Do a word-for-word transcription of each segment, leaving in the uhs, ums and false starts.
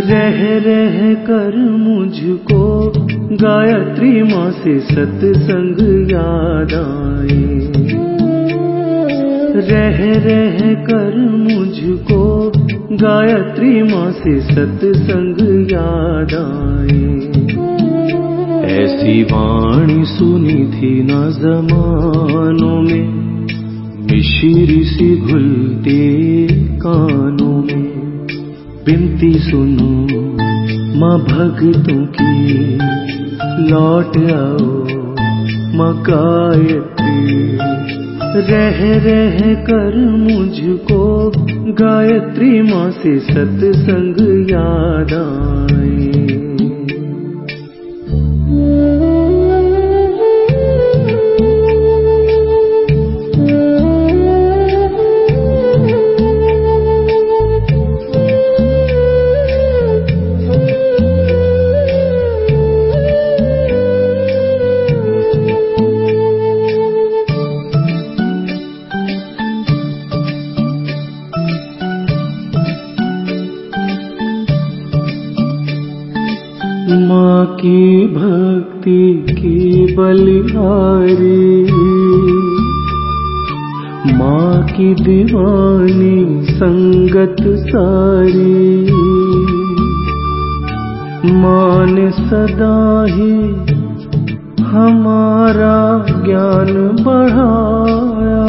रह रह कर मुझको गायत्री माँ से सत्संग याद आए। रह रह कर मुझको गायत्री माँ से सत्संग याद आए। ऐसी वाणी सुनी थी न ज़मानों में, मिश्री सी घुलते कानों में। बिनती सुनो माँ भक्तों की, लौट आओ माँ गायत्री। रह रह कर मुझको गायत्री माँ से सत्संग याद आए। माँ की भक्ति की बलिहारी, माँ की दीवानी संगत सारी। माँ ने सदा ही हमारा ज्ञान बढ़ाया।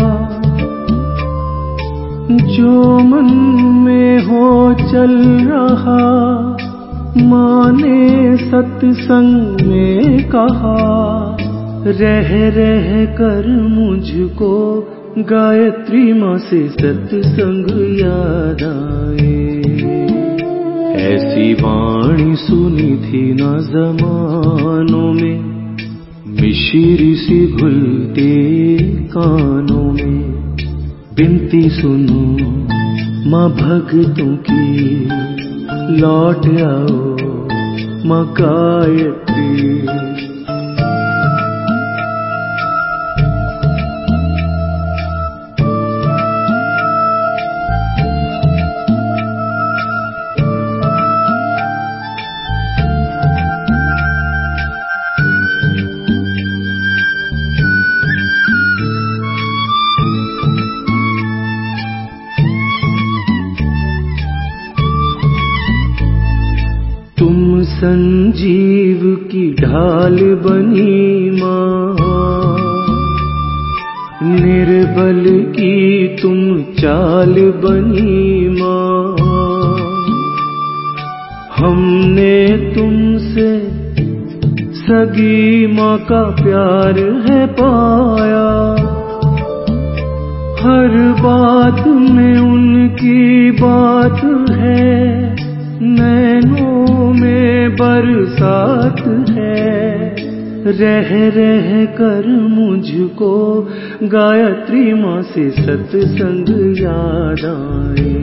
जो मन में हो चल रहा माँ ने सत्संग में कहा। रह रह कर मुझको गायत्री माँ से सत्संग याद आए। ऐसी वाणी सुनी थी न ज़मानों में, मिश्री सी घुलते कानों में। बिनती सुनो माँ भक्तों की, लौट आओ माँ गायत्री। तुम संजीव की ढाल बनी माँ, निर्बल की तुम चाल बनी माँ। हमने तुमसे सगी माँ का प्यार है पाया। हर बात में उनकी बात है, नैनों में बरसात है। रह रह कर मुझको गायत्री माँ से सत्संग याद आए।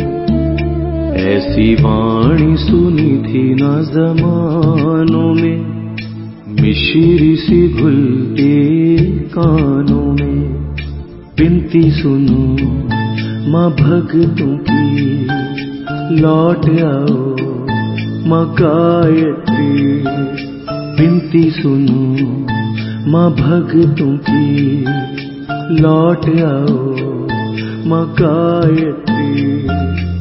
ऐसी वाणी सुनी थी न ज़मानों में, मिश्री सी घुलते कानों में। बिनती सुनो माँ भक्तों की, लौट आओ माँ गायत्री। बिनती सुनो माँ भक्तों की, लौट आओ माँ गायत्री।